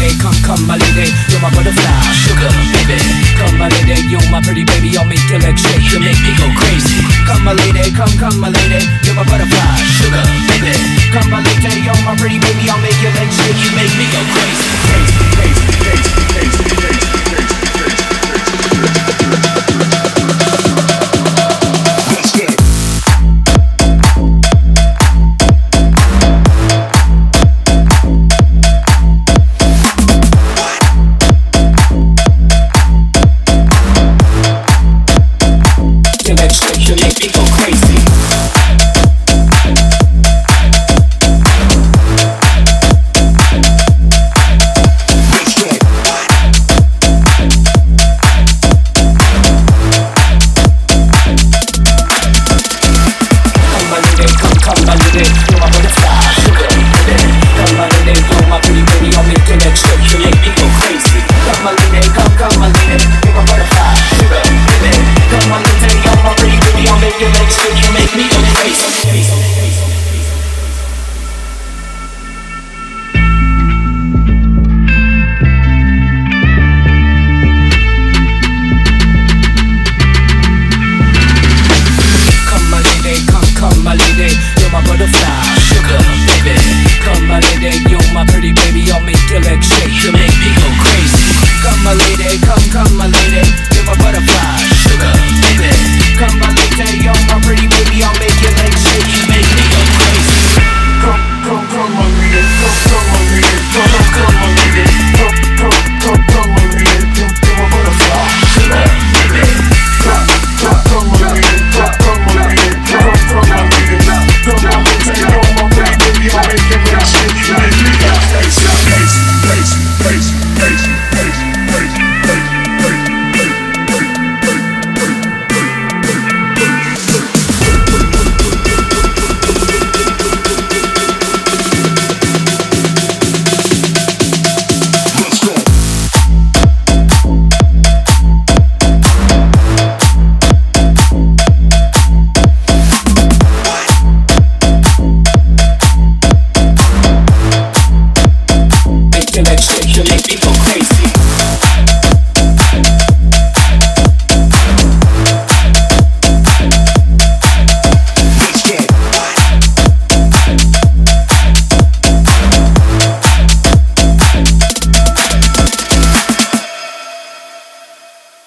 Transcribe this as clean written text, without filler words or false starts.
lady, come my lady, you're my butterfly, sugar baby. Come my lady, you're my pretty baby, I'll make your legs shake, you make me go crazy. Come my lady, come my lady, you're my butterfly, sugar baby. Come my lady, you're my pretty